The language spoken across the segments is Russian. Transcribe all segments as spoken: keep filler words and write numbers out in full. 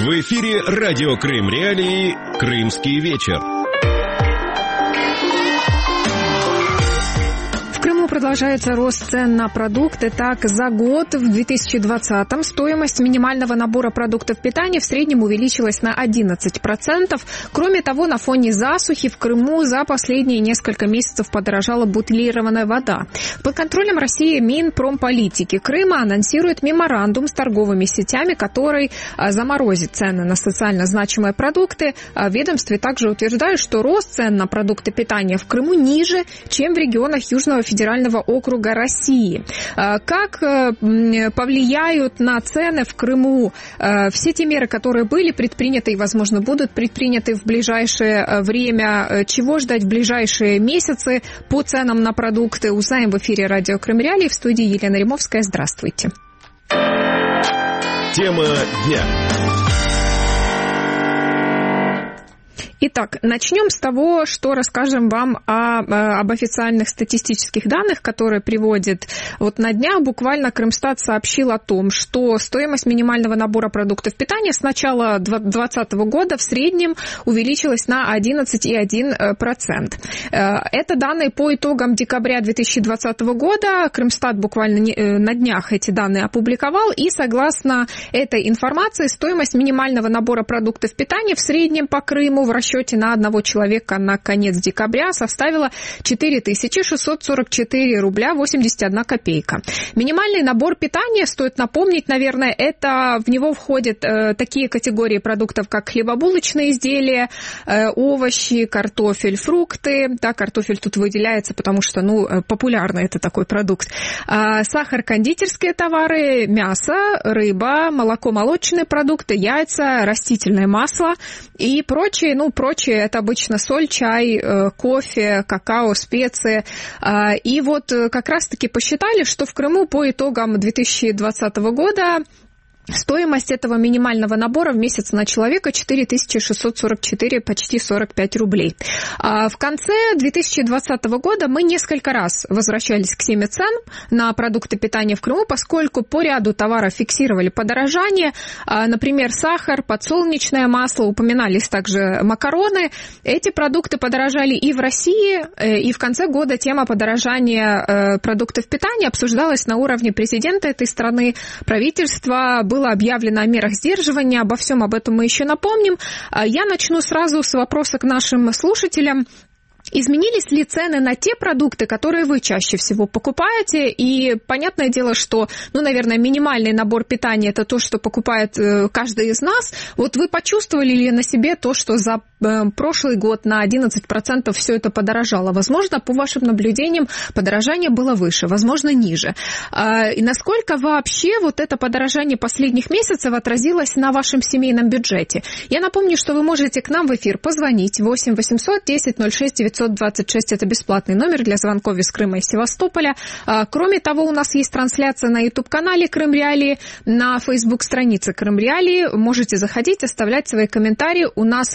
В эфире радио Крым Реалии «Крымский вечер». Продолжается рост цен на продукты. Так, за год в две тысячи двадцатом стоимость минимального набора продуктов питания в среднем увеличилась на одиннадцать процентов. Кроме того, на фоне засухи в Крыму за последние несколько месяцев подорожала бутилированная вода. Под контролем России Минпромполитики Крыма анонсирует меморандум с торговыми сетями, который заморозит цены на социально значимые продукты. В ведомстве также утверждают, что рост цен на продукты питания в Крыму ниже, чем в регионах Южного федерального округа России. Как повлияют на цены в Крыму все те меры, которые были предприняты и, возможно, будут предприняты в ближайшее время? Чего ждать в ближайшие месяцы по ценам на продукты? Узнаем в эфире радио Крым Реалии. В студии Елена Римовская. Здравствуйте. Тема дня. Итак, начнем с того, что расскажем вам о, об официальных статистических данных, которые приводит. Вот на днях буквально Крымстат сообщил о том, что стоимость минимального набора продуктов питания с начала две тысячи двадцатого года в среднем увеличилась на одиннадцать целых одна десятая процента. Это данные по итогам декабря две тысячи двадцатого года. Крымстат буквально на днях эти данные опубликовал, и согласно этой информации стоимость минимального набора продуктов питания в среднем по Крыму в расчете на одного человека на конец декабря составила четыре тысячи шестьсот сорок четыре рубля восемьдесят одна копейка. Минимальный набор питания, стоит напомнить, наверное, это в него входят э, такие категории продуктов, как хлебобулочные изделия, э, овощи, картофель, фрукты. Да, картофель тут выделяется, потому что, ну, популярный это такой продукт. Э, сахар, кондитерские товары, мясо, рыба, молоко, молочные продукты, яйца, растительное масло и прочие, ну, прочее, это обычно соль, чай, кофе, какао, специи. И вот как раз-таки посчитали, что в Крыму по итогам две тысячи двадцатого года стоимость этого минимального набора в месяц на человека четыре тысячи шестьсот сорок четыре, почти сорок пять рублей. А в конце две тысячи двадцатого года мы несколько раз возвращались к теме цен на продукты питания в Крыму, поскольку по ряду товаров фиксировали подорожание. Например, сахар, подсолнечное масло, упоминались также макароны. Эти продукты подорожали и в России, и в конце года тема подорожания продуктов питания обсуждалась на уровне президента этой страны, правительства. Было объявлено о мерах сдерживания, обо всем об этом мы еще напомним. Я начну сразу с вопроса к нашим слушателям. Изменились ли цены на те продукты, которые вы чаще всего покупаете? И понятное дело, что, ну, наверное, минимальный набор питания – это то, что покупает каждый из нас. Вот вы почувствовали ли на себе то, что за прошлый год на одиннадцать процентов все это подорожало? Возможно, по вашим наблюдениям, подорожание было выше, возможно, ниже. И насколько вообще вот это подорожание последних месяцев отразилось на вашем семейном бюджете? Я напомню, что вы можете к нам в эфир позвонить восемь восемьсот десять ноль шесть девятьсот двадцать шесть, это бесплатный номер для звонков из Крыма и Севастополя. Кроме того, у нас есть трансляция на YouTube-канале Крым Реалии, на Facebook-странице Крым Реалии. Можете заходить, оставлять свои комментарии. У нас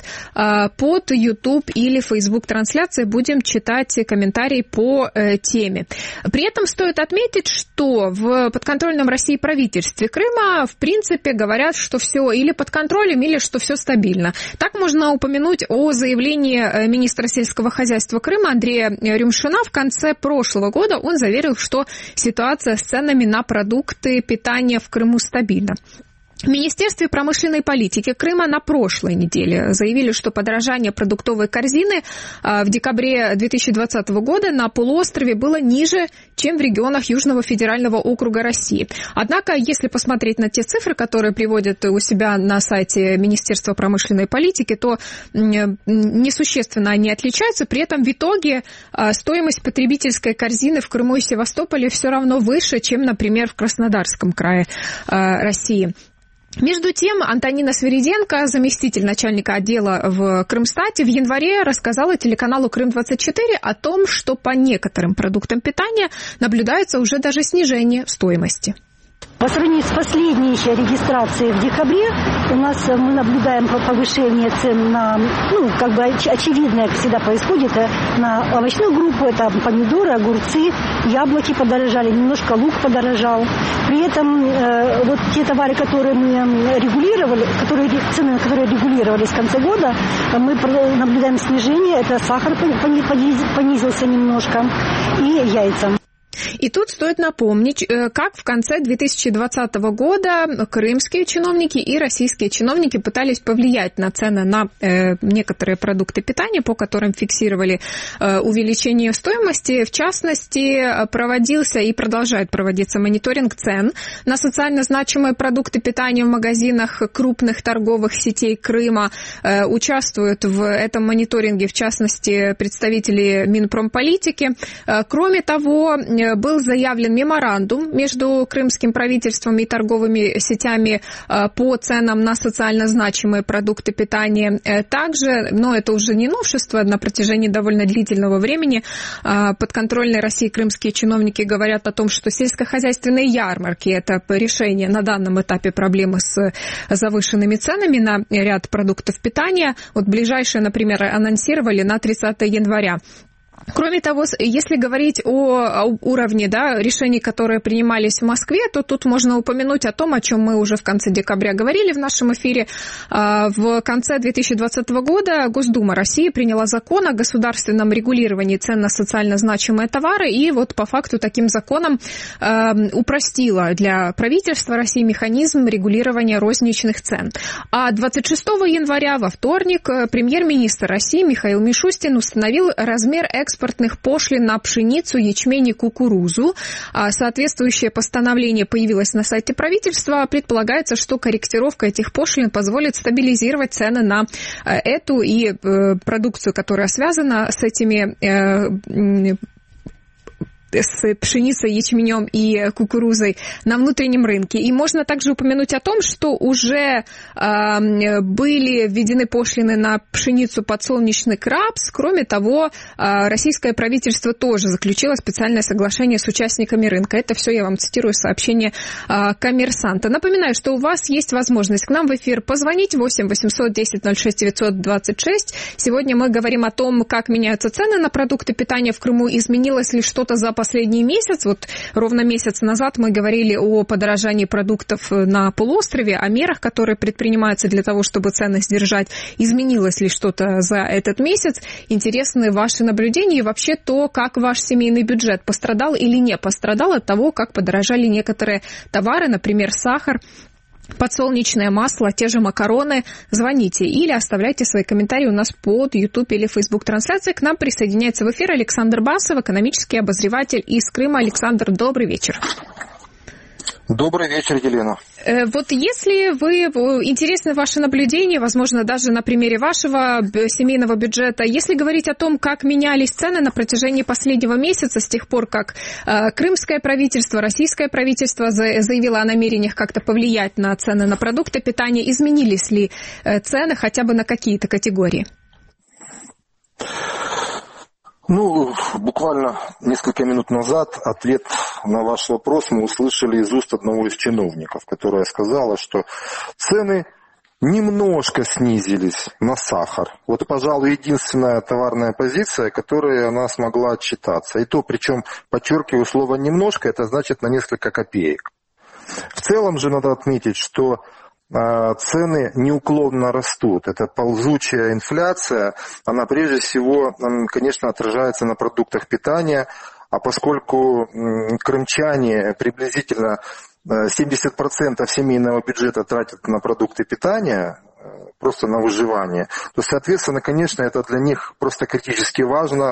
под YouTube или Facebook-трансляции будем читать комментарии по теме. При этом стоит отметить, что в подконтрольном России правительстве Крыма, в принципе, говорят, что все или под контролем, или что все стабильно. Так можно упомянуть о заявлении министра сельского хозяйства Крыма Андрея Рюмшина. В конце прошлого года он заверил, что ситуация с ценами на продукты питания в Крыму стабильна. В Министерстве промышленной политики Крыма на прошлой неделе заявили, что подорожание продуктовой корзины в декабре две тысячи двадцатого года на полуострове было ниже, чем в регионах Южного федерального округа России. Однако, если посмотреть на те цифры, которые приводят у себя на сайте Министерства промышленной политики, то несущественно они отличаются. При этом в итоге стоимость потребительской корзины в Крыму и Севастополе все равно выше, чем, например, в Краснодарском крае России. Между тем, Антонина Свириденко, заместитель начальника отдела в Крымстате, в январе рассказала телеканалу Крым двадцать четыре о том, что по некоторым продуктам питания наблюдается уже даже снижение стоимости. По сравнению с последней еще регистрацией в декабре, у нас мы наблюдаем повышение цен на, ну, как бы очевидное, как всегда происходит, на овощную группу, это помидоры, огурцы, яблоки подорожали, немножко лук подорожал. При этом э, вот те товары, которые мы регулировали, которые, цены, которые регулировались в конце года, мы наблюдаем снижение, это сахар понизился немножко и яйца. И тут стоит напомнить, как в конце две тысячи двадцатого года крымские чиновники и российские чиновники пытались повлиять на цены на э, некоторые продукты питания, по которым фиксировали э, увеличение стоимости. В частности, проводился и продолжает проводиться мониторинг цен на социально значимые продукты питания в магазинах крупных торговых сетей Крыма. Э, участвуют в этом мониторинге, в частности, представители Минпромполитики. Э, кроме того, был заявлен меморандум между крымским правительством и торговыми сетями по ценам на социально значимые продукты питания. Также, но это уже не новшество, на протяжении довольно длительного времени подконтрольные России крымские чиновники говорят о том, что сельскохозяйственные ярмарки – это решение на данном этапе проблемы с завышенными ценами на ряд продуктов питания. Вот ближайшие, например, анонсировали на тридцатое января. Кроме того, если говорить о уровне, да, решений, которые принимались в Москве, то тут можно упомянуть о том, о чем мы уже в конце декабря говорили в нашем эфире. В конце две тысячи двадцатого года Госдума России приняла закон о государственном регулировании цен на социально значимые товары, и вот по факту таким законом упростила для правительства России механизм регулирования розничных цен. А двадцать шестого января, во вторник, премьер-министр России Михаил Мишустин установил размер экспортных экспортных пошлин на пшеницу, ячмень и кукурузу. Соответствующее постановление появилось на сайте правительства. Предполагается, что корректировка этих пошлин позволит стабилизировать цены на эту и продукцию, которая связана с этими с пшеницей, ячменем и кукурузой на внутреннем рынке. И можно также упомянуть о том, что уже э, были введены пошлины на пшеницу, подсолнечный рапс. Кроме того, э, российское правительство тоже заключило специальное соглашение с участниками рынка. Это все я вам цитирую сообщение э, «Коммерсанта». Напоминаю, что у вас есть возможность к нам в эфир позвонить восемь восемьсот десять ноль шесть девятьсот двадцать шесть. Сегодня мы говорим о том, как меняются цены на продукты питания в Крыму, изменилось ли что-то за последний месяц. Вот ровно месяц назад мы говорили о подорожании продуктов на полуострове, о мерах, которые предпринимаются для того, чтобы цены сдержать. Изменилось ли что-то за этот месяц? Интересны ваши наблюдения и вообще то, как ваш семейный бюджет пострадал или не пострадал от того, как подорожали некоторые товары, например, сахар, подсолнечное масло, те же макароны. Звоните или оставляйте свои комментарии у нас под YouTube или Facebook трансляцией. К нам присоединяется в эфир Александр Басов, экономический обозреватель из Крыма. Александр, добрый вечер. Добрый вечер, Елена. Вот если вы, интересны ваши наблюдения, возможно, даже на примере вашего семейного бюджета, если говорить о том, как менялись цены на протяжении последнего месяца, с тех пор, как крымское правительство, российское правительство заявило о намерениях как-то повлиять на цены на продукты питания, изменились ли цены хотя бы на какие-то категории? Ну, буквально несколько минут назад ответ на ваш вопрос мы услышали из уст одного из чиновников, которая сказала, что цены немножко снизились на сахар. Вот, пожалуй, единственная товарная позиция, которой она смогла отчитаться. И то, причем, подчеркиваю, слово «немножко», это значит на несколько копеек. В целом же надо отметить, что цены неуклонно растут. Это ползучая инфляция, она прежде всего, конечно, отражается на продуктах питания, а поскольку крымчане приблизительно семьдесят процентов семейного бюджета тратят на продукты питания, просто на выживание, то, соответственно, конечно, это для них просто критически важно.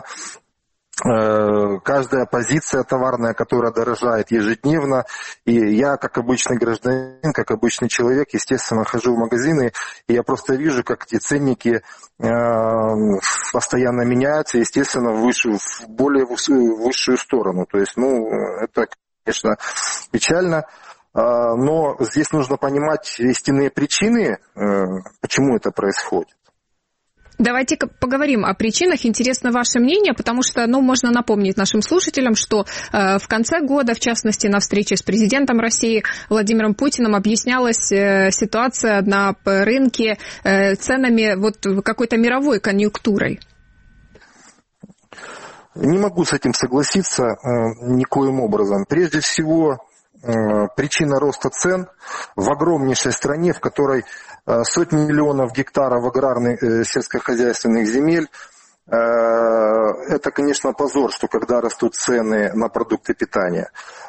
Каждая позиция товарная, которая дорожает ежедневно, и я, как обычный гражданин, как обычный человек, естественно, хожу в магазины, и я просто вижу, как эти ценники постоянно меняются, естественно, в, высшую, в более высшую, высшую сторону. То есть, ну, это, конечно, печально. Но здесь нужно понимать истинные причины, почему это происходит. Давайте поговорим о причинах. Интересно ваше мнение, потому что, ну, можно напомнить нашим слушателям, что э, в конце года, в частности, на встрече с президентом России Владимиром Путиным объяснялась э, ситуация на рынке э, ценами вот какой-то мировой конъюнктурой. Не могу с этим согласиться э, никоим образом. Прежде всего, э, причина роста цен в огромнейшей стране, в которой сотни миллионов гектаров аграрных э, сельскохозяйственных земель. Э, это, конечно, позор, что когда растут цены на продукты питания.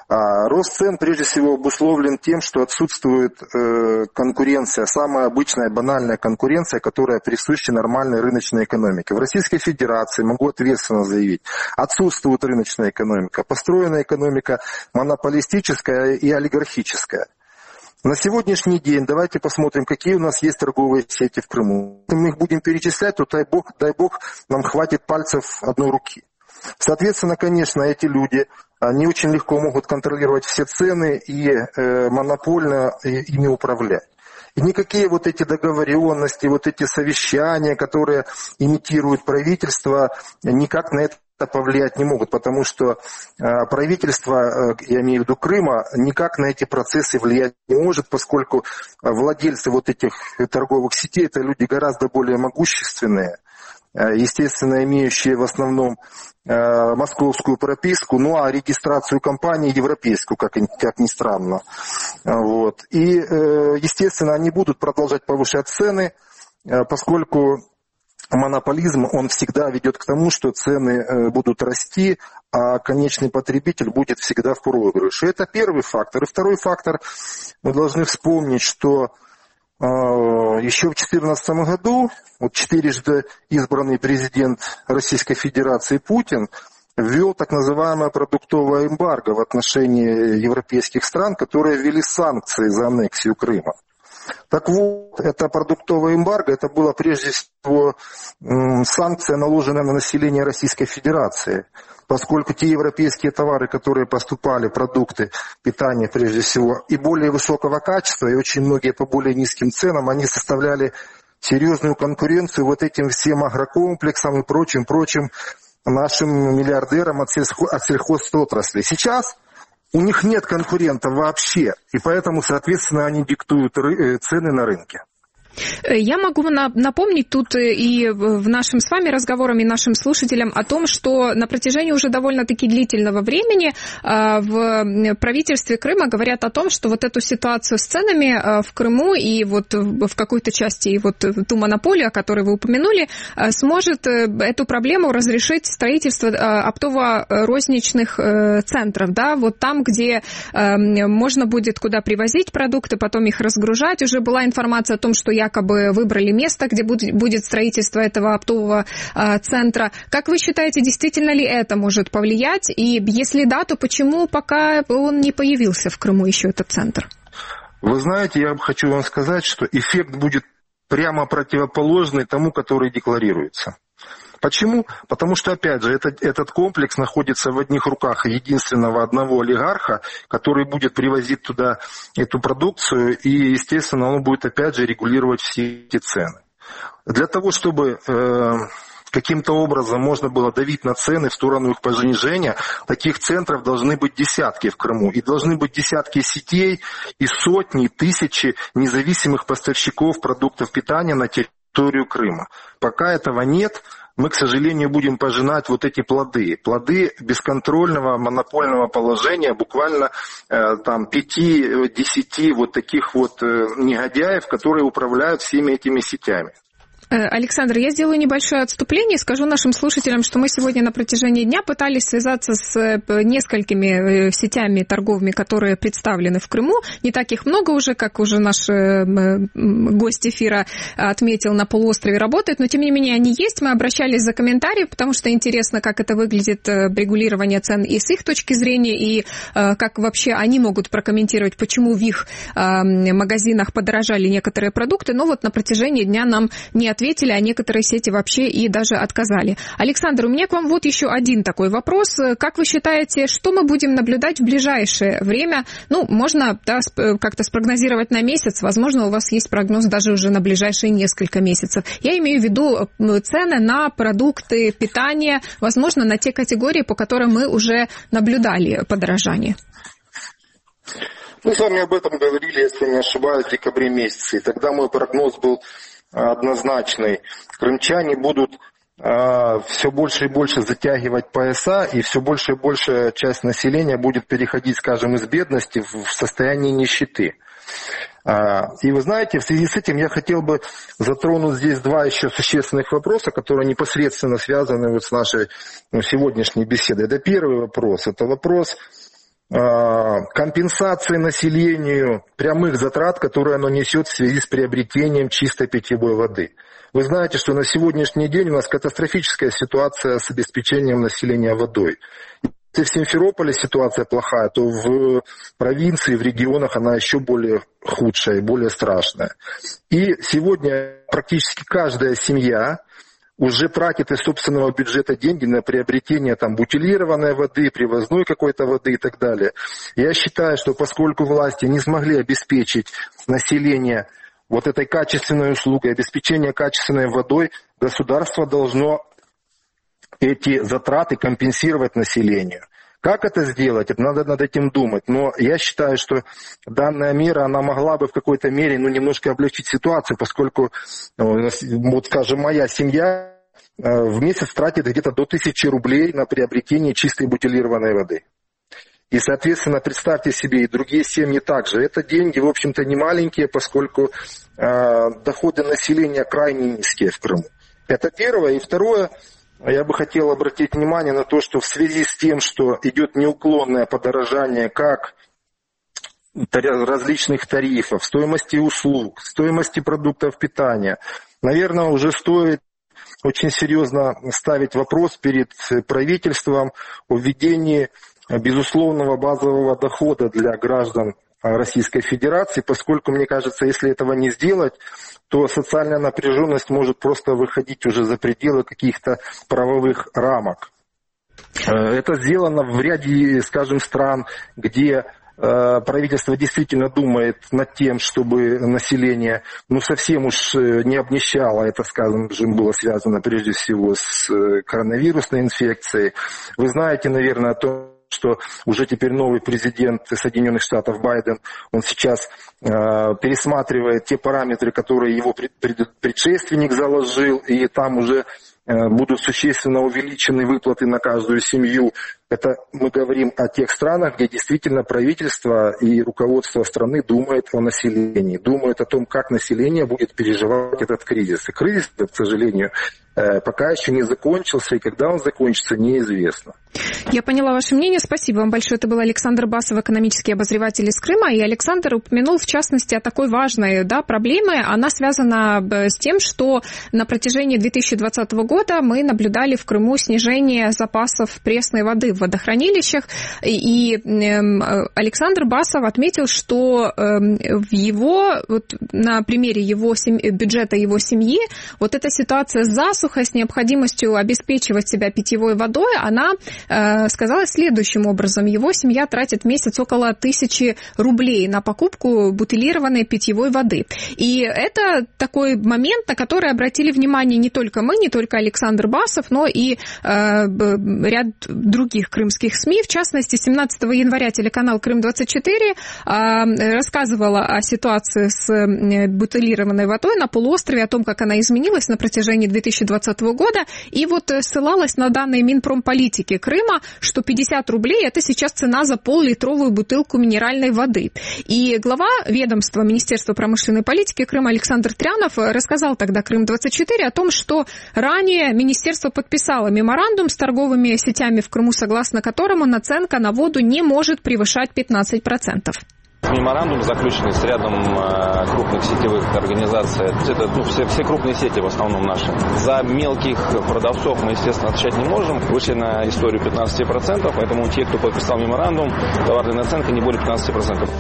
А рост цен, прежде всего, обусловлен тем, что отсутствует э, конкуренция, самая обычная банальная конкуренция, которая присуща нормальной рыночной экономике. В Российской Федерации, могу ответственно заявить, отсутствует рыночная экономика. Построена экономика монополистическая и олигархическая. На сегодняшний день давайте посмотрим, какие у нас есть торговые сети в Крыму. Если мы их будем перечислять, то дай бог, дай бог нам хватит пальцев одной руки. Соответственно, конечно, эти люди, они очень легко могут контролировать все цены и э, монопольно ими управлять. И никакие вот эти договоренности, вот эти совещания, которые имитирует правительство, никак на это повлиять не могут, потому что э, правительство, э, я имею в виду Крыма, никак на эти процессы влиять не может, поскольку владельцы вот этих торговых сетей это люди гораздо более могущественные, э, естественно, имеющие в основном э, московскую прописку, ну а регистрацию компании европейскую, как, как ни странно. Вот. И, э, естественно, они будут продолжать повышать цены, э, поскольку монополизм, он всегда ведет к тому, что цены будут расти, а конечный потребитель будет всегда в проигрыше. Это первый фактор. И второй фактор, мы должны вспомнить, что э, еще в две тысячи четырнадцатом году вот четырежды избранный президент Российской Федерации Путин ввел так называемое продуктовое эмбарго в отношении европейских стран, которые ввели санкции за аннексию Крыма. Так вот, это продуктовое эмбарго, это была прежде всего санкция, наложенная на население Российской Федерации, поскольку те европейские товары, которые поступали, продукты питания прежде всего, и более высокого качества, и очень многие по более низким ценам, они составляли серьезную конкуренцию вот этим всем агрокомплексам и прочим-прочим нашим миллиардерам от, сельхо- от сельхозотрасли. Сейчас у них нет конкурентов вообще, и поэтому, соответственно, они диктуют цены на рынке. Я могу напомнить тут и в нашем с вами разговоре, и нашим слушателям о том, что на протяжении уже довольно-таки длительного времени в правительстве Крыма говорят о том, что вот эту ситуацию с ценами в Крыму и вот в какой-то части и вот ту монополию, о которой вы упомянули, сможет эту проблему разрешить строительство оптово-розничных центров, да, вот там, где можно будет куда привозить продукты, потом их разгружать. Уже была информация о том, что я якобы выбрали место, где будет строительство этого оптового центра. Как вы считаете, действительно ли это может повлиять? И если да, то почему пока он не появился в Крыму еще этот центр? Вы знаете, я хочу вам сказать, что эффект будет прямо противоположный тому, который декларируется. Почему? Потому что, опять же, этот, этот комплекс находится в одних руках единственного одного олигарха, который будет привозить туда эту продукцию, и, естественно, он будет, опять же, регулировать все эти цены. Для того, чтобы э, каким-то образом можно было давить на цены в сторону их понижения, таких центров должны быть десятки в Крыму, и должны быть десятки сетей и сотни, тысячи независимых поставщиков продуктов питания на территорию Крыма. Пока этого нет, мы, к сожалению, будем пожинать вот эти плоды. Плоды бесконтрольного монопольного положения буквально э, там пяти-десяти вот таких вот э, негодяев, которые управляют всеми этими сетями. Александр, я сделаю небольшое отступление и скажу нашим слушателям, что мы сегодня на протяжении дня пытались связаться с несколькими сетями торговыми, которые представлены в Крыму. Не так их много уже, как уже наш гость эфира отметил, на полуострове работает, но тем не менее они есть. Мы обращались за комментарии, потому что интересно, как это выглядит регулирование цен и с их точки зрения, и как вообще они могут прокомментировать, почему в их магазинах подорожали некоторые продукты. Но вот на протяжении дня нам не ответили, а некоторые сети вообще и даже отказали. Александр, у меня к вам вот еще один такой вопрос. Как вы считаете, что мы будем наблюдать в ближайшее время? Ну, можно да, как-то спрогнозировать на месяц, возможно, у вас есть прогноз даже уже на ближайшие несколько месяцев. Я имею в виду цены на продукты питания, возможно, на те категории, по которым мы уже наблюдали подорожание. Мы с вами об этом говорили, если не ошибаюсь, в декабре месяце. И тогда мой прогноз был однозначный. Крымчане будут э, все больше и больше затягивать пояса, и все больше и больше часть населения будет переходить, скажем, из бедности в состояние нищеты. И вы знаете, в связи с этим я хотел бы затронуть здесь два еще существенных вопроса, которые непосредственно связаны вот с нашей ну, сегодняшней беседой. Это первый вопрос. Это вопрос компенсации населению прямых затрат, которые оно несет в связи с приобретением чистой питьевой воды. Вы знаете, что на сегодняшний день у нас катастрофическая ситуация с обеспечением населения водой. Если в Симферополе ситуация плохая, то в провинции, в регионах она еще более худшая, более страшная. И сегодня практически каждая семья уже тратит из собственного бюджета деньги на приобретение там, бутилированной воды, привозной какой-то воды и так далее. Я считаю, что поскольку власти не смогли обеспечить население вот этой качественной услугой, обеспечение качественной водой, государство должно эти затраты компенсировать населению. Как это сделать? Это надо над этим думать. Но я считаю, что данная мера, она могла бы в какой-то мере ну, немножко облегчить ситуацию, поскольку, вот, скажем, моя семья в месяц тратит где-то до тысячи рублей на приобретение чистой бутилированной воды. И, соответственно, представьте себе, и другие семьи также. Это деньги, в общем-то, не маленькие, поскольку э, доходы населения крайне низкие в Крыму. Это первое. И второе. Я бы хотел обратить внимание на то, что в связи с тем, что идет неуклонное подорожание как различных тарифов, стоимости услуг, стоимости продуктов питания, наверное, уже стоит очень серьезно ставить вопрос перед правительством о введении безусловного базового дохода для граждан Российской Федерации, поскольку, мне кажется, если этого не сделать, то социальная напряженность может просто выходить уже за пределы каких-то правовых рамок. Это сделано в ряде, скажем, стран, где правительство действительно думает над тем, чтобы население ну, совсем уж не обнищало. Это, скажем, было связано прежде всего с коронавирусной инфекцией. Вы знаете, наверное, о том, что уже теперь новый президент Соединенных Штатов Байден, он сейчас э, пересматривает те параметры, которые его пред, пред, предшественник заложил, и там уже э, будут существенно увеличены выплаты на каждую семью. Это мы говорим о тех странах, где действительно правительство и руководство страны думает о населении, думает о том, как население будет переживать этот кризис. И кризис, к сожалению, пока еще не закончился, и когда он закончится, неизвестно. Я поняла ваше мнение. Спасибо вам большое. Это был Александр Басов, экономический обозреватель из Крыма. И Александр упомянул, в частности, о такой важной да, проблеме. Она связана с тем, что на протяжении две тысячи двадцатого года мы наблюдали в Крыму снижение запасов пресной воды в водохранилищах. И Александр Басов отметил, что в его, вот на примере его семьи, бюджета его семьи, вот эта ситуация с засухой, с необходимостью обеспечивать себя питьевой водой, она э, сказалась следующим образом. Его семья тратит в месяц около тысячи рублей на покупку бутилированной питьевой воды. И это такой момент, на который обратили внимание не только мы, не только Александр Басов, но и э, ряд других крымских СМИ. В частности, семнадцатого января телеканал Крым двадцать четыре э, рассказывала о ситуации с бутилированной водой на полуострове, о том, как она изменилась на протяжении две тысячи двадцатого года, и вот ссылалась на данные Минпромполитики Крыма, что пятьдесят рублей – это сейчас цена за пол-литровую бутылку минеральной воды. И глава ведомства Министерства промышленной политики Крыма Александр Трянов рассказал тогда Крым двадцать четыре о том, что ранее министерство подписало меморандум с торговыми сетями в Крыму, согласно которому наценка на воду не может превышать пятнадцать процентов. Меморандум, заключенный с рядом э, крупных сетевых организаций, это ну, все, все крупные сети в основном наши. За мелких продавцов мы, естественно, отвечать не можем. Вышли на историю пятнадцать процентов, поэтому те, кто подписал меморандум, товарная наценка не более пятнадцать процентов.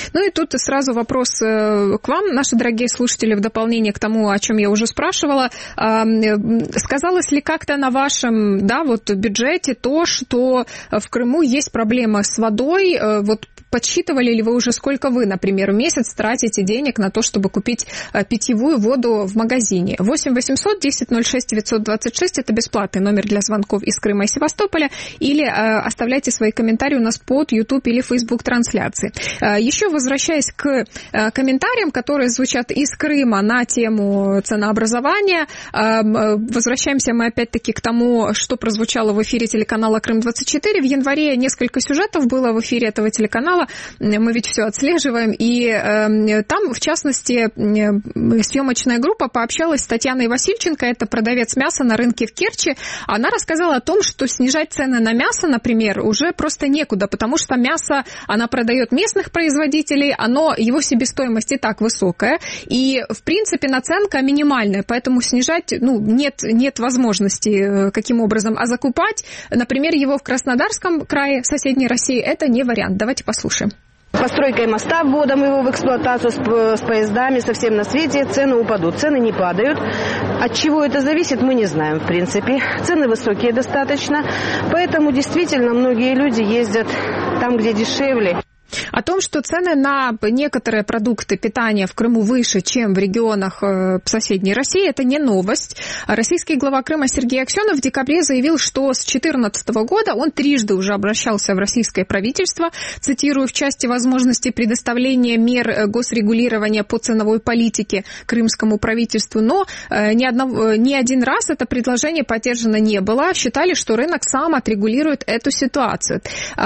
Ну и тут сразу вопрос к вам, наши дорогие слушатели, в дополнение к тому, о чем я уже спрашивала. Сказалось ли как-то на вашем, да, вот бюджете то, что в Крыму есть проблема с водой? Вот подсчитывали ли вы уже, сколько вы, например, в месяц тратите денег на то, чтобы купить питьевую воду в магазине? восемь восемьсот десять ноль шесть девятьсот двадцать шесть – это бесплатный номер для звонков из Крыма и Севастополя. Или э, оставляйте свои комментарии у нас под YouTube или Facebook трансляции. Э, еще возвращаясь к э, комментариям, которые звучат из Крыма на тему ценообразования, э, возвращаемся мы опять-таки к тому, что прозвучало в эфире телеканала Крым двадцать четыре. В январе несколько сюжетов было в эфире этого телеканала. Мы ведь все отслеживаем. И э, там, в частности, э, съемочная группа пообщалась с Татьяной Васильченко, это продавец мяса на рынке в Керчи. Она рассказала о том, что снижать цены на мясо, например, уже просто некуда, потому что мясо она продает местных производителей, оно, его себестоимость и так высокая. И, в принципе, наценка минимальная, поэтому снижать ну, нет, нет возможности каким образом. А закупать, например, его в Краснодарском крае, в соседней России, это не вариант. Давайте послушаем. Постройкой моста, вводом его в эксплуатацию с, с поездами, со всем на свете, цены упадут. Цены не падают. От чего это зависит, мы не знаем, в принципе. Цены высокие достаточно, поэтому действительно многие люди ездят там, где дешевле. О том, что цены на некоторые продукты питания в Крыму выше, чем в регионах соседней России, это не новость. Российский глава Крыма Сергей Аксенов в декабре заявил, что с две тысячи четырнадцатого года он трижды уже обращался в российское правительство, цитирую, в части возможности предоставления мер госрегулирования по ценовой политике крымскому правительству, но ни, одного, ни один раз это предложение поддержано не было. Считали, что рынок сам отрегулирует эту ситуацию.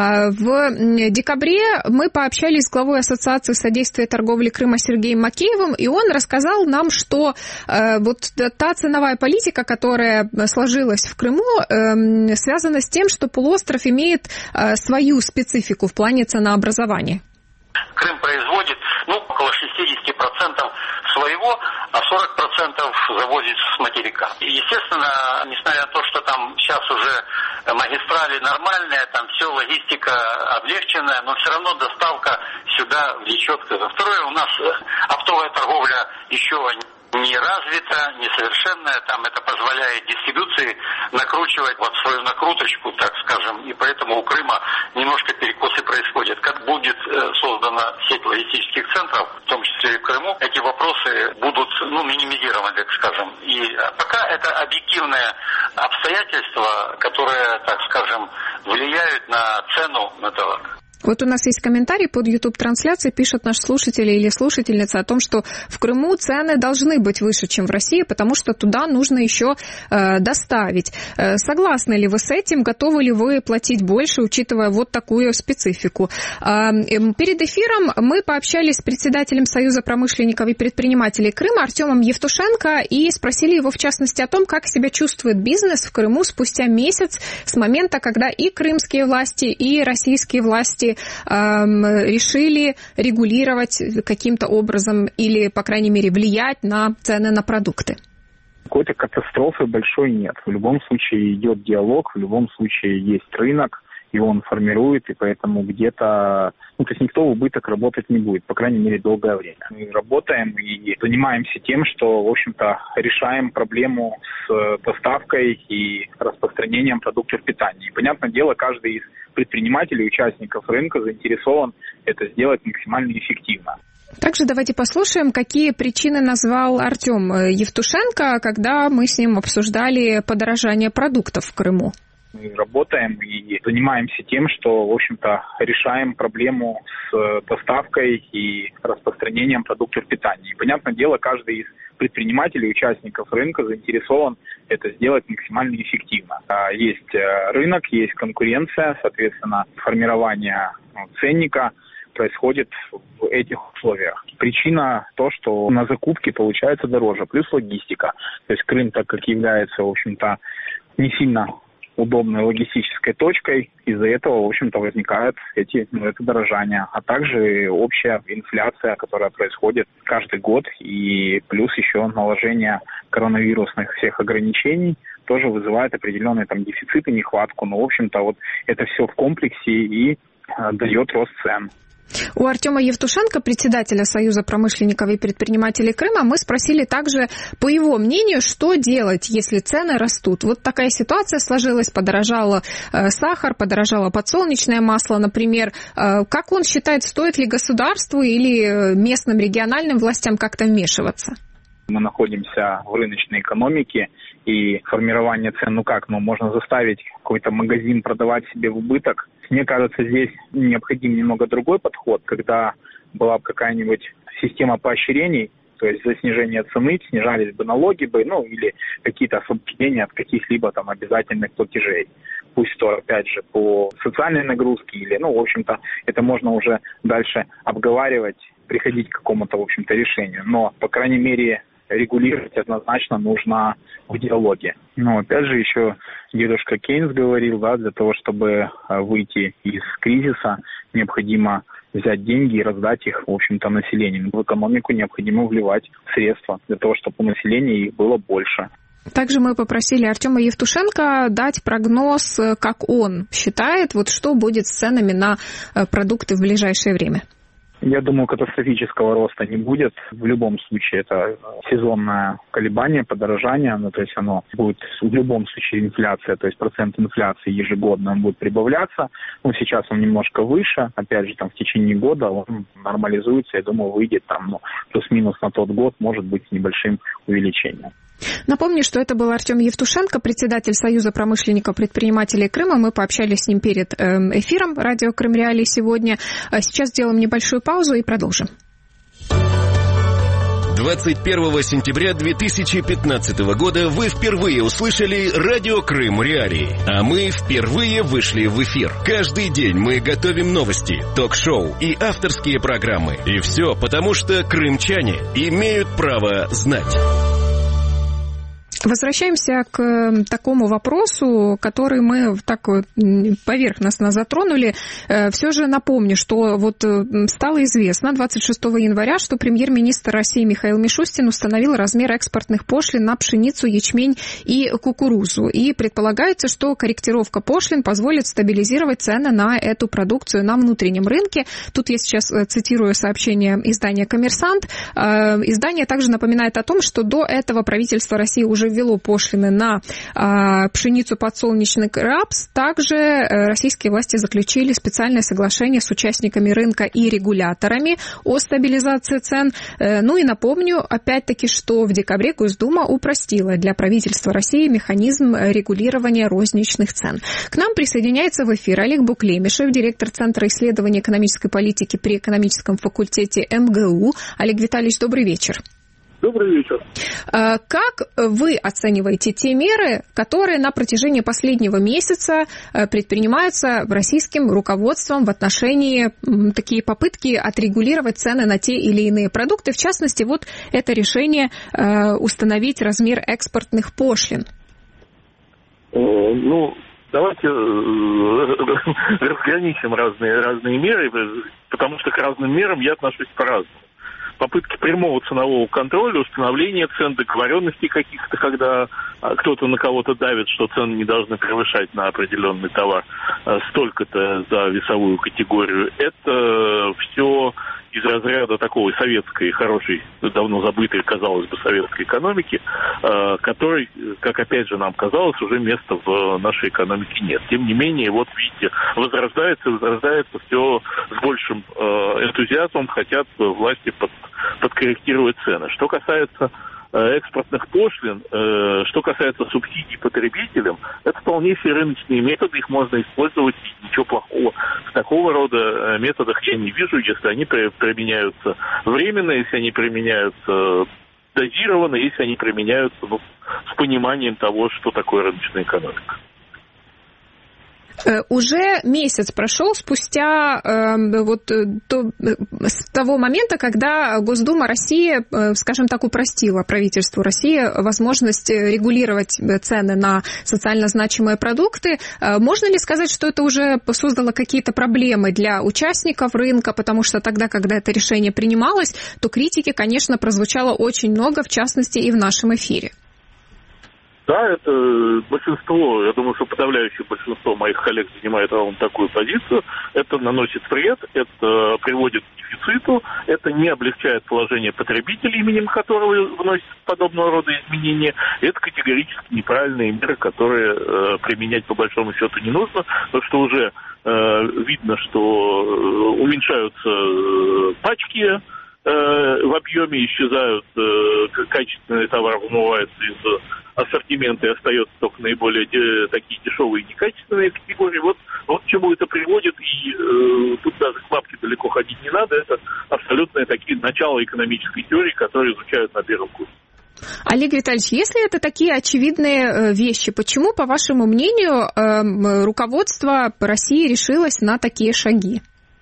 В декабре мы пообщались с главой Ассоциации содействия торговли Крыма Сергеем Макеевым, и он рассказал нам, что э, вот та ценовая политика, которая сложилась в Крыму, э, связана с тем, что полуостров имеет э, свою специфику в плане ценообразования. Крым производит ну, около шестьдесят процентов своего, а сорок процентов завозит с материка. И, естественно, несмотря на то, что там сейчас уже магистрали нормальные, там все, логистика облегченная, но все равно доставка сюда влечет. Второе, у нас оптовая торговля еще не развита, несовершенная, там это позволяет дистрибуции накручивать вот свою накруточку, так скажем, и поэтому у Крыма немножко перекосы происходят. Как будет создана сеть логистических центров, в том числе и в Крыму, эти вопросы будут ну, минимизированы, так скажем. И пока это объективное обстоятельства, которые, так скажем, влияют на цену на товар. Вот у нас есть комментарий под YouTube-трансляцией, пишет наш слушатель или слушательница о том, что в Крыму цены должны быть выше, чем в России, потому что туда нужно еще э, доставить. Э, согласны ли вы с этим? Готовы ли вы платить больше, учитывая вот такую специфику? Э, э, перед эфиром мы пообщались с председателем Союза промышленников и предпринимателей Крыма Артемом Евтушенко и спросили его, в частности, о том, как себя чувствует бизнес в Крыму спустя месяц с момента, когда и крымские власти, и российские власти решили регулировать каким-то образом или, по крайней мере, влиять на цены на продукты? Какой-то катастрофы большой нет. В любом случае идет диалог, в любом случае есть рынок, и он формирует, и поэтому где-то... Ну, то есть никто в убыток работать не будет, по крайней мере, долгое время. Мы работаем и занимаемся тем, что, в общем-то, решаем проблему с доставкой и распространением продуктов питания. И, понятное дело, каждый из предпринимателей, участников рынка заинтересован это сделать максимально эффективно. Также давайте послушаем, какие причины назвал Артем Евтушенко, когда мы с ним обсуждали подорожание продуктов в Крыму. Мы работаем и занимаемся тем, что, в общем-то, решаем проблему с доставкой и распространением продуктов питания. И, понятное дело, каждый из предпринимателей, участников рынка заинтересован это сделать максимально эффективно. Есть рынок, есть конкуренция, соответственно, формирование ценника происходит в этих условиях. Причина то, что на закупке получается дороже, плюс логистика. То есть Крым, так как является, в общем-то, не сильно удобной логистической точкой, из-за этого, в общем-то, возникают эти, ну, это дорожание, а также общая инфляция, которая происходит каждый год, и плюс еще наложение коронавирусных всех ограничений тоже вызывает определенные там дефициты, нехватку, но, в общем-то, вот это все в комплексе и э, дает рост цен. У Артема Евтушенко, председателя Союза промышленников и предпринимателей Крыма, мы спросили также, по его мнению, что делать, если цены растут. Вот такая ситуация сложилась, подорожало э, сахар, подорожало подсолнечное масло, например. Э, как он считает, стоит ли государству или местным региональным властям как-то вмешиваться? Мы находимся в рыночной экономике, и формирование цен, ну как, ну можно заставить какой-то магазин продавать себе в убыток. Мне кажется, здесь необходим немного другой подход, когда была бы какая-нибудь система поощрений, то есть за снижение цены снижались бы налоги бы, ну или какие-то освобождения от каких-либо там обязательных платежей. Пусть то, опять же, по социальной нагрузке или, ну, в общем-то, это можно уже дальше обговаривать, приходить к какому-то, в общем-то, решению. Но, по крайней мере, регулировать однозначно нужно в диалоге. Но опять же еще дедушка Кейнс говорил, да, для того, чтобы выйти из кризиса, необходимо взять деньги и раздать их, в общем-то, населению. В экономику необходимо вливать средства для того, чтобы у населения их было больше. Также мы попросили Артема Евтушенко дать прогноз, как он считает, вот что будет с ценами на продукты в ближайшее время. Я думаю, катастрофического роста не будет. В любом случае, это сезонное колебание, подорожание. Ну, то есть оно будет в любом случае инфляция, то есть процент инфляции ежегодно он будет прибавляться. Ну, сейчас он немножко выше. Опять же, там в течение года он нормализуется. Я думаю, выйдет там ну, плюс-минус на тот год, может быть, с небольшим увеличением. Напомню, что это был Артем Евтушенко, председатель Союза промышленников и предпринимателей Крыма. Мы пообщались с ним перед эфиром радио Крым Реалии сегодня. Сейчас сделаем небольшую паузу и продолжим. двадцать первого сентября две тысячи пятнадцатого года вы впервые услышали радио Крым Реалии, а мы впервые вышли в эфир. Каждый день мы готовим новости, ток-шоу и авторские программы. И все потому, что крымчане имеют право знать. Возвращаемся к такому вопросу, который мы так поверхностно затронули. Все же напомню, что вот стало известно двадцать шестого января, что премьер-министр России Михаил Мишустин установил размер экспортных пошлин на пшеницу, ячмень и кукурузу. И предполагается, что корректировка пошлин позволит стабилизировать цены на эту продукцию на внутреннем рынке. Тут я сейчас цитирую сообщение издания «Коммерсант». Издание также напоминает о том, что до этого правительство России уже ввело пошлины на а, пшеницу, подсолнечник, рапс. Также а, российские власти заключили специальное соглашение с участниками рынка и регуляторами о стабилизации цен. А, ну и напомню, опять-таки, что в декабре Госдума упростила для правительства России механизм регулирования розничных цен. К нам присоединяется в эфир Олег Буклемишев, директор Центра исследований экономической политики при экономическом факультете эм гэ у. Олег Витальевич, добрый вечер. Добрый вечер. Как вы оцениваете те меры, которые на протяжении последнего месяца предпринимаются российским руководством в отношении такие попытки отрегулировать цены на те или иные продукты? В частности, вот это решение установить размер экспортных пошлин. Ну, давайте разграничим разные, разные меры, потому что к разным мерам я отношусь по-разному. Попытки прямого ценового контроля, установления цен, договоренностей каких-то, когда кто-то на кого-то давит, что цены не должны превышать на определенный товар столько-то за весовую категорию, это все из разряда такой советской, хорошей, давно забытой, казалось бы, советской экономики, которой, как опять же нам казалось, уже места в нашей экономике нет. Тем не менее, вот видите, возрождается, возрождается все с большим энтузиазмом, хотят власти под, подкорректировать цены. Что касается экспортных пошлин, что касается субсидий потребителям, это вполне все рыночные методы, их можно использовать, и ничего плохого в такого рода методах я не вижу, если они применяются временно, если они применяются дозированно, если они применяются ну, с пониманием того, что такое рыночная экономика. Уже месяц прошел спустя э, вот то, с того момента, когда Госдума России, э, скажем так, упростила правительству России возможность регулировать цены на социально значимые продукты. Э, можно ли сказать, что это уже создало какие-то проблемы для участников рынка, потому что тогда, когда это решение принималось, то критики, конечно, прозвучало очень много, в частности, и в нашем эфире. Да, это большинство, я думаю, что подавляющее большинство моих коллег занимает ровно такую позицию. Это наносит вред, это приводит к дефициту, это не облегчает положение потребителей, именем которого вносят подобного рода изменения. Это категорически неправильные меры, которые э, применять по большому счету не нужно, потому что уже э, видно, что уменьшаются э, пачки, в объеме, исчезают э, качественные товары, вымываются из ассортимента и остается только наиболее де, такие дешевые и некачественные категории. Вот, вот к чему это приводит, и э, тут даже к бабке далеко ходить не надо, это абсолютные такие начала экономической теории, которые изучают на первом курсе. Олег Витальевич, если это такие очевидные вещи, почему, по вашему мнению, э, руководство России решилось на такие шаги?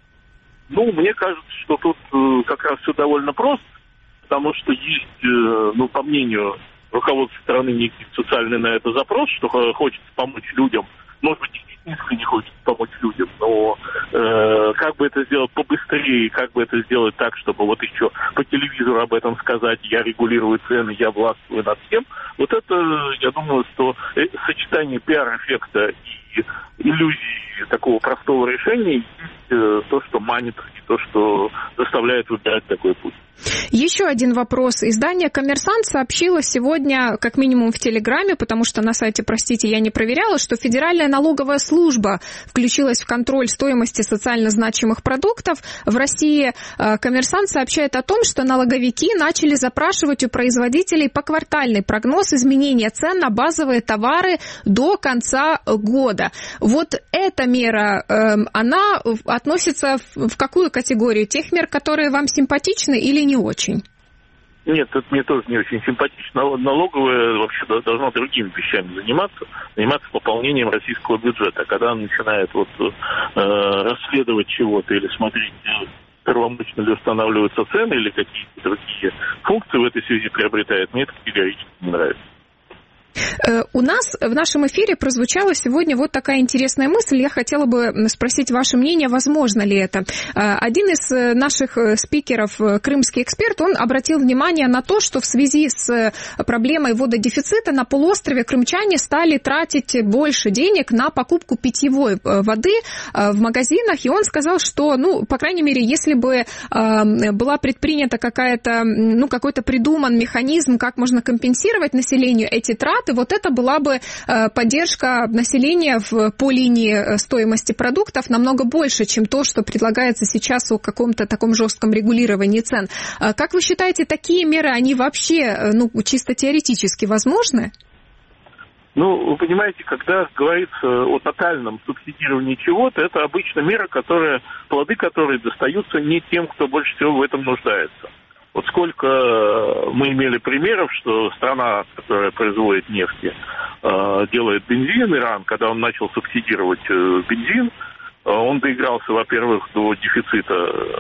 Ну, мне кажется, что тут э, как раз все довольно просто, потому что есть, э, ну, по мнению руководства страны, некий социальный на это запрос, что хочется помочь людям. Может быть, действительно искренне хочется помочь людям, но э, как бы это сделать побыстрее, как бы это сделать так, чтобы вот еще по телевизору об этом сказать, я регулирую цены, я властвую над всем. Вот это, я думаю, что сочетание пиар-эффекта и иллюзии такого простого решения есть то, что манит, и то, что заставляет выбирать такой путь. Еще один вопрос. Издание «Коммерсант» сообщило сегодня, как минимум в Телеграме, потому что на сайте, простите, я не проверяла, что Федеральная налоговая служба включилась в контроль стоимости социально значимых продуктов. В России «Коммерсант» сообщает о том, что налоговики начали запрашивать у производителей поквартальный прогноз изменения цен на базовые товары до конца года. Вот эта мера, она относится в какую категорию? Тех мер, которые вам симпатичны или не очень? Нет, это мне тоже не очень симпатично. Налоговая вообще должна другими вещами заниматься, заниматься пополнением российского бюджета. Когда она начинает вот, э, расследовать чего-то или смотреть, правомочно ли устанавливаются цены или какие-то другие функции в этой связи приобретает, мне это категорически не нравится. У нас в нашем эфире прозвучала сегодня вот такая интересная мысль. Я хотела бы спросить ваше мнение, возможно ли это. Один из наших спикеров, крымский эксперт, он обратил внимание на то, что в связи с проблемой вододефицита на полуострове крымчане стали тратить больше денег на покупку питьевой воды в магазинах. И он сказал, что, ну, по крайней мере, если бы была предпринята какая-то, ну, какой-то придуман механизм, как можно компенсировать населению эти траты, и вот это была бы поддержка населения в, по линии стоимости продуктов намного больше, чем то, что предлагается сейчас о каком-то таком жестком регулировании цен. Как вы считаете, такие меры, они вообще, ну, чисто теоретически возможны? Ну, вы понимаете, когда говорится о тотальном субсидировании чего-то, это обычно мера, которая, плоды которой достаются не тем, кто больше всего в этом нуждается. Вот сколько мы имели примеров, что страна, которая производит нефть, делает бензин, Иран, когда он начал субсидировать бензин, он доигрался, во-первых, до дефицита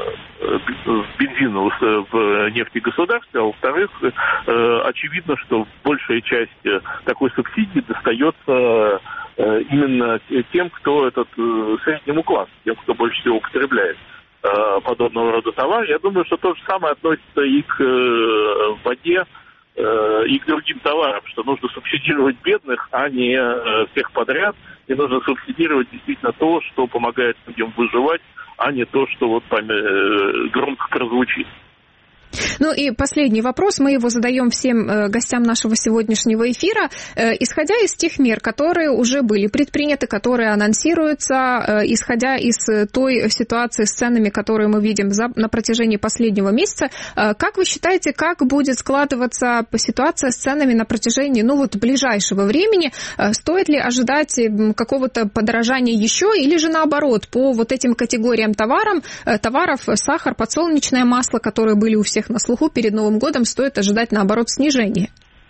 бензина в нефтегосударстве, а во-вторых, очевидно, что большая часть такой субсидии достается именно тем, кто этот среднему классу, тем, кто больше всего употребляет подобного рода товар. Я думаю, что то же самое относится и к э, воде, э, и к другим товарам, что нужно субсидировать бедных, а не э, всех подряд, и нужно субсидировать действительно то, что помогает людям выживать, а не то, что вот там э, громко прозвучит. Ну и последний вопрос, мы его задаем всем гостям нашего сегодняшнего эфира. Исходя из тех мер, которые уже были предприняты, которые анонсируются, исходя из той ситуации с ценами, которые мы видим на протяжении последнего месяца, как вы считаете, как будет складываться ситуация с ценами на протяжении, ну вот, ближайшего времени? Стоит ли ожидать какого-то подорожания еще, или же наоборот, по вот этим категориям товарам, товаров, сахар, подсолнечное масло, которые были у всех на слуху перед Новым годом, стоит ожидать, наоборот, снижения?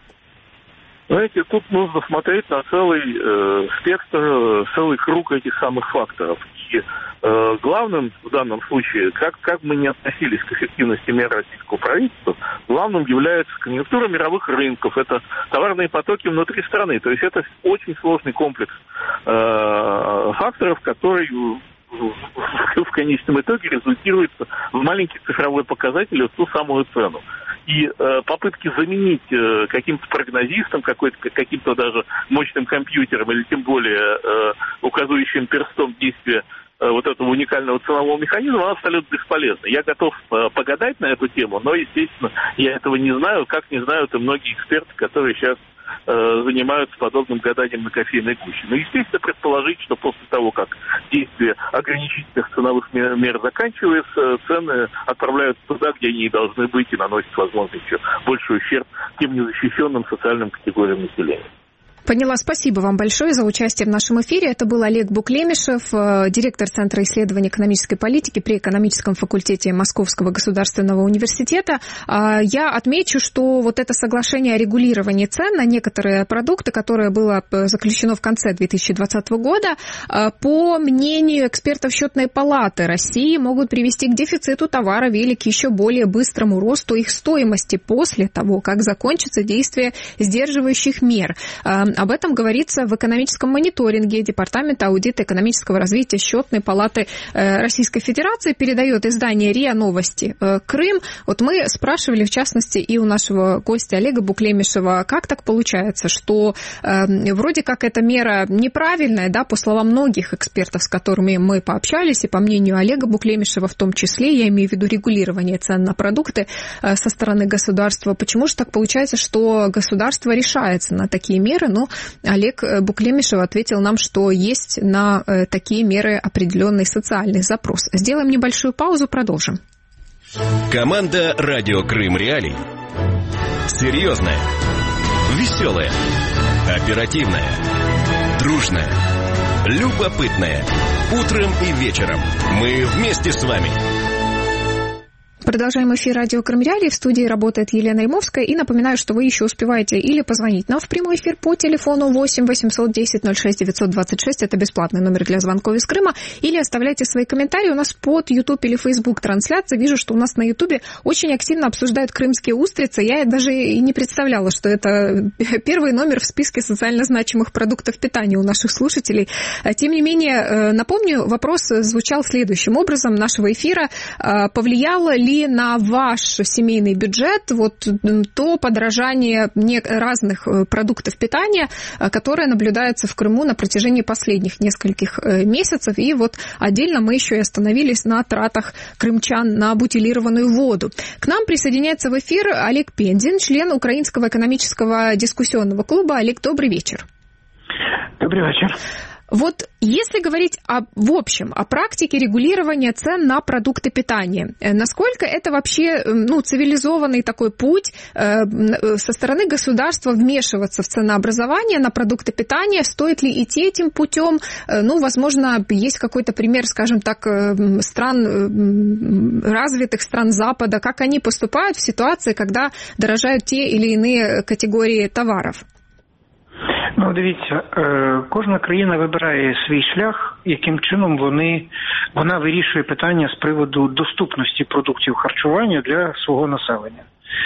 Знаете, тут нужно смотреть на целый э, спектр, целый круг этих самых факторов. И э, главным в данном случае, как, как мы не относились к эффективности мер российского правительства, главным является конъюнктура мировых рынков, это товарные потоки внутри страны. То есть это очень сложный комплекс э, факторов, который в конечном итоге результируется в маленький цифровой показатель, в ту самую цену. И э, попытки заменить э, каким-то прогнозистом, какой-то, каким-то даже мощным компьютером или тем более э, указывающим перстом действия э, вот этого уникального ценового механизма, она абсолютно бесполезна. Я готов э, погадать на эту тему, но, естественно, я этого не знаю, как не знают и многие эксперты, которые сейчас занимаются подобным гаданием на кофейной гуще. Но, естественно, предположить, что после того, как действие ограничительных ценовых мер заканчивается, цены отправляются туда, где они и должны быть, и наносят, возможно, еще больший ущерб тем незащищенным социальным категориям населения. Поняла. Спасибо вам большое за участие в нашем эфире. Это был Олег Буклемишев, директор Центра исследований экономической политики при экономическом факультете Московского государственного университета. Я отмечу, что вот это соглашение о регулировании цен на некоторые продукты, которое было заключено в конце две тысячи двадцатого года, по мнению экспертов Счетной палаты России, могут привести к дефициту товаров или к еще более быстрому росту их стоимости после того, как закончится действие сдерживающих мер. Об этом говорится в экономическом мониторинге Департамента аудита экономического развития Счетной палаты Российской Федерации. Передает издание РИА Новости Крым. Вот мы спрашивали, в частности, и у нашего гостя Олега Буклемишева, как так получается, что э, вроде как эта мера неправильная, да, по словам многих экспертов, с которыми мы пообщались, и по мнению Олега Буклемишева в том числе, я имею в виду регулирование цен на продукты э, со стороны государства. Почему же так получается, что государство решается на такие меры? Ну, Олег Буклемишев ответил нам, что есть на э, такие меры определенный социальный запрос. Сделаем небольшую паузу, продолжим. Команда «Радио Крым Реалии». Серьезная, веселая, оперативная, дружная, любопытная. Утром и вечером мы вместе с вами. Продолжаем эфир радио Крым Реалии. В студии работает Елена Римовская. И напоминаю, что вы еще успеваете или позвонить нам в прямой эфир по телефону восемь восемьсот десять ноль шесть девятьсот двадцать шесть. Это бесплатный номер для звонков из Крыма. Или оставляйте свои комментарии у нас под YouTube или Facebook трансляции. Вижу, что у нас на YouTube очень активно обсуждают крымские устрицы. Я даже и не представляла, что это первый номер в списке социально значимых продуктов питания у наших слушателей. Тем не менее, напомню, вопрос звучал следующим образом нашего эфира. Повлияло ли на ваш семейный бюджет вот то подорожание разных продуктов питания, которое наблюдается в Крыму на протяжении последних нескольких месяцев. И вот отдельно мы еще и остановились на тратах крымчан на бутилированную воду. К нам присоединяется в эфир Олег Пендин, член Украинского экономического дискуссионного клуба. Олег, добрый вечер. Добрый вечер. Вот если говорить о, в общем о практике регулирования цен на продукты питания, насколько это вообще ну, цивилизованный такой путь э, со стороны государства вмешиваться в ценообразование на продукты питания, стоит ли идти этим путем? Э, ну, возможно, есть какой-то пример, скажем так, э, стран, э, развитых стран Запада, как они поступают в ситуации, когда дорожают те или иные категории товаров? Ну, дивіться, кожна країна вибирає свій шлях, яким чином вони, вона вирішує питання з приводу доступності продуктів харчування для свого населення.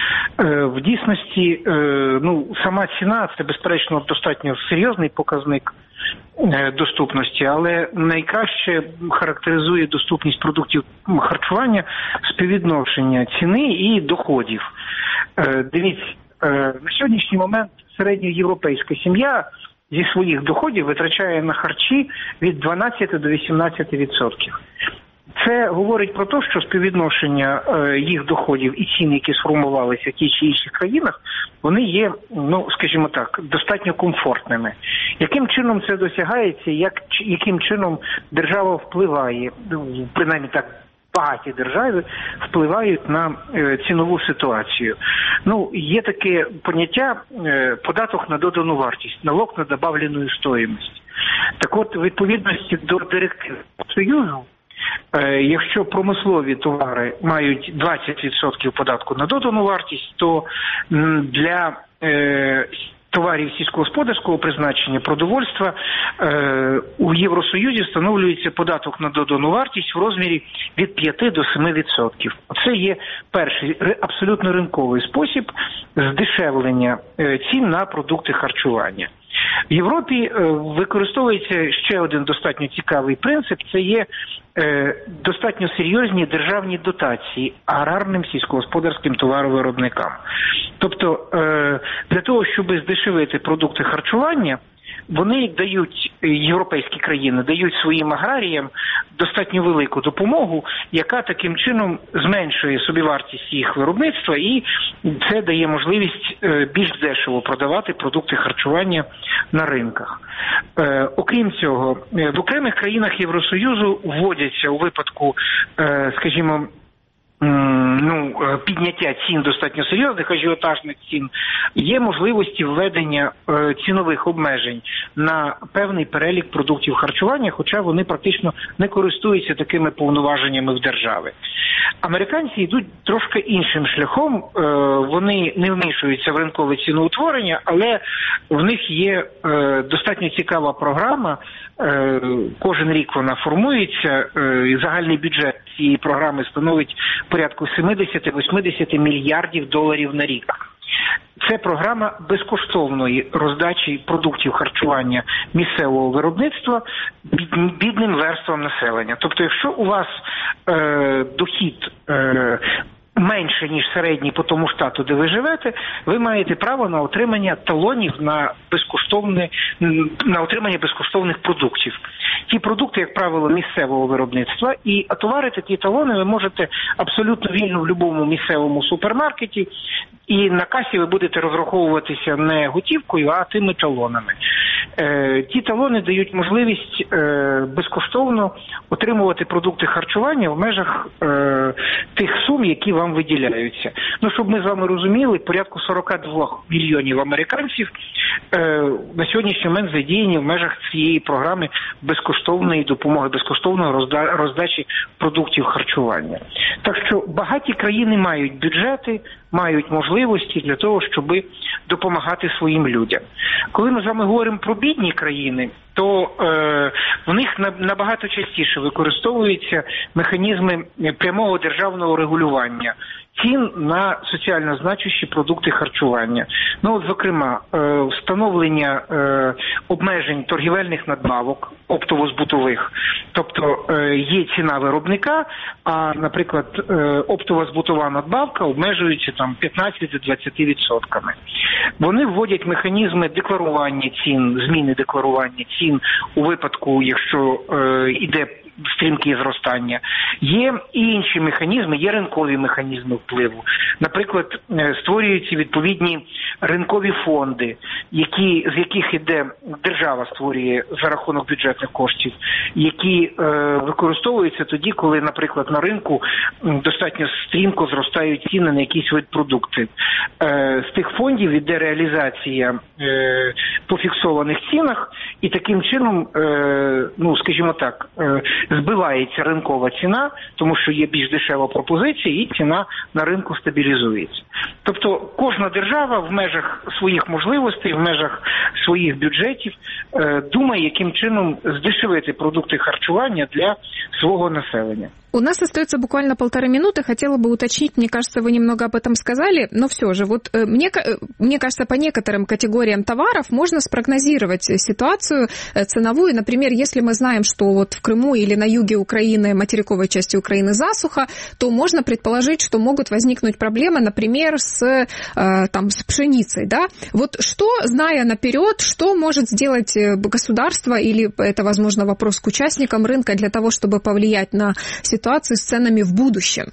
В дійсності, ну, сама ціна – це, безперечно, достатньо серйозний показник доступності, але найкраще характеризує доступність продуктів харчування співвідношення ціни і доходів. Дивіться, на сьогоднішній момент середньоєвропейська сім'я зі своїх доходів витрачає на харчі від дванадцяти до вісімнадцяти відсотків. Це говорить про те, що співвідношення їх доходів і цін, які сформувалися в тій чи інших країнах, вони є, ну, скажімо так, достатньо комфортними. Яким чином це досягається, як, яким чином держава впливає, принаймні так, багаті держави впливають на е, цінову ситуацію. Ну, є таке поняття е, податок на додану вартість, налог на добавлену стоїмость. Так от, в відповідності до директив Союзу, е, якщо промислові товари мають двадцять відсотків податку на додану вартість, то м, для е, товарів сільськогосподарського призначення, продовольства, е, у Євросоюзі встановлюється податок на додану вартість в розмірі від п'яти до семи відсотків. Це є перший абсолютно ринковий спосіб здешевлення е, цін на продукти харчування. В Європі використовується ще один достатньо цікавий принцип – це є достатньо серйозні державні дотації аграрним сільськогосподарським товаровиробникам. Тобто для того, щоб здешевити продукти харчування, вони дають, європейські країни, дають своїм аграріям достатньо велику допомогу, яка таким чином зменшує собівартість їх виробництва, і це дає можливість більш дешево продавати продукти харчування на ринках. Е, окрім цього, в окремих країнах Євросоюзу вводяться у випадку, е, скажімо, ну, підняття цін достатньо серйозних, ажіотажних цін, є можливості введення е, цінових обмежень на певний перелік продуктів харчування, хоча вони практично не користуються такими повноваженнями в держави. Американці йдуть трошки іншим шляхом, е, вони не вмішуються в ринкове ціноутворення, але в них є е, достатньо цікава програма, е, кожен рік вона формується, е, загальний бюджет цієї програми становить порядку сімдесят-вісімдесят мільярдів доларів на рік. Це програма безкоштовної роздачі продуктів харчування місцевого виробництва бідним верствам населення. Тобто, якщо у вас е, дохід е, менше, ніж середній по тому штату, де ви живете, ви маєте право на отримання талонів на безкоштовне, на отримання безкоштовних продуктів. Ті продукти, як правило, місцевого виробництва, і отоварити ті талони ви можете абсолютно вільно в будь-якому місцевому супермаркеті, і на касі ви будете розраховуватися не готівкою, а тими талонами. Е, ті талони дають можливість е, безкоштовно отримувати продукти харчування в межах е, тих сум, які вам виділяються. Ну, щоб ми з вами розуміли, порядку сорок два мільйонів американців е, на сьогоднішній момент задіяні в межах цієї програми безкоштовної допомоги, безкоштовної розда, роздачі продуктів харчування. Так що багаті країни мають бюджети, мають можливості для того, щоб допомагати своїм людям. Коли ми з вами говоримо про бідні країни, то е, в них набагато частіше використовуються механізми прямого державного регулювання цін на соціально значущі продукти харчування. Ну, от, зокрема, е, встановлення е, обмежень торгівельних надбавок, оптово-збутових. Тобто е, є ціна виробника, а, наприклад, е, оптово-збутова надбавка обмежується там п'ятнадцять-двадцять відсотків. Вони вводять механізми декларування цін, зміни декларування цін у випадку, якщо е, йде стрімкі зростання. Є і інші механізми, є ринкові механізми впливу. Наприклад, створюються відповідні ринкові фонди, які, з яких іде держава створює за рахунок бюджетних коштів, які е, використовуються тоді, коли, наприклад, на ринку достатньо стрімко зростають ціни на якісь вид продукти. Е, з тих фондів іде реалізація е, по фіксованих цінах, і таким чином, е, ну, скажімо так, е, збивається ринкова ціна, тому що є більш дешева пропозиція, і ціна на ринку стабілізується. Тобто кожна держава в межах своїх можливостей, в межах своїх бюджетів думає, яким чином здешевити продукты харчевания для своего населения. У нас остается буквально полторы минуты. Хотела бы уточнить, мне кажется, вы немного об этом сказали, но все же, вот мне, мне кажется, по некоторым категориям товаров можно спрогнозировать ситуацию ценовую. Например, если мы знаем, что вот в Крыму или на юге Украины, материковой части Украины засуха, то можно предположить, что могут возникнуть проблемы, например, с, там, с пшеницей. Да? Вот что, зная наперед, что может сделать государство, или это, возможно, вопрос к участникам рынка для того, чтобы повлиять на ситуацию ситуації з ценами в будущем?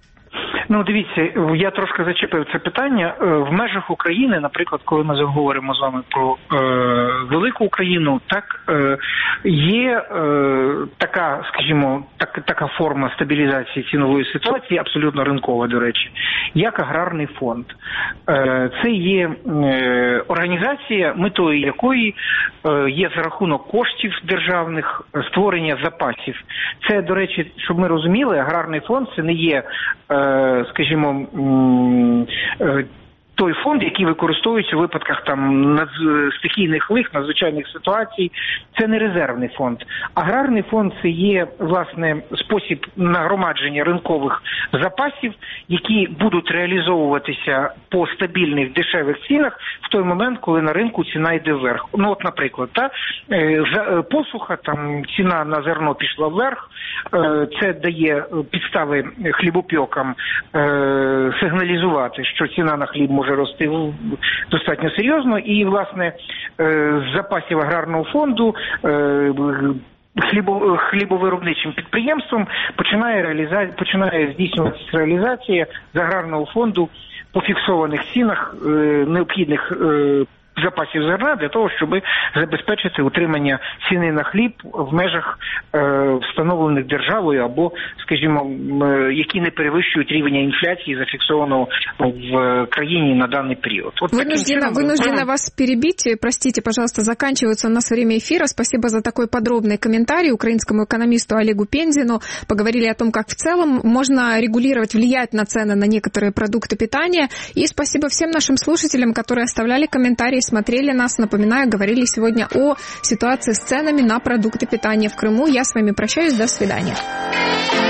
Ну, дивіться, я трошки зачепив це питання. В межах України, наприклад, коли ми говоримо з вами про е, велику Україну, так, е, є е, така, скажімо, так, така форма стабілізації цінової ситуації, абсолютно ринкова, до речі, як аграрний фонд. Е, це є е, організація, метою якої е, є за рахунок коштів державних створення запасів. Це, до речі, щоб ми розуміли, аграрний фонд – це не є, е, скажімо, той фонд, який використовується у випадках там стихійних лих, надзвичайних ситуацій. Це не резервний фонд. Аграрний фонд – це є, власне, спосіб нагромадження ринкових запасів, які будуть реалізовуватися по стабільних дешевих цінах в той момент, коли на ринку ціна йде вверх. Ну, от, наприклад, та, посуха, там ціна на зерно пішла вверх, це дає підстави хлібопекам сигналізувати, що ціна на хліб може рости достатньо серйозно, і, власне, з запасів аграрного фонду хлібо, хлібовиробничим підприємством починає, реаліза... починає здійснюватися реалізація з аграрного фонду по фіксованих цінах необхідних запасів зерна для того, щоб забезпечити утримання ціни на хліб в межах е, встановлених державою або, скажімо, е, які не перевищують рівня інфляції, зафіксованого в країне на данный период. Вот вынуждена, вынуждена вас перебить. Простите, пожалуйста, заканчивается у нас время эфира. Спасибо за такой подробный комментарий украинскому экономисту Олегу Пензину. Поговорили о том, как в целом можно регулировать, влиять на цены на некоторые продукты питания. И спасибо всем нашим слушателям, которые оставляли комментарии, смотрели нас. Напоминаю, говорили сегодня о ситуации с ценами на продукты питания в Крыму. Я с вами прощаюсь. До свидания.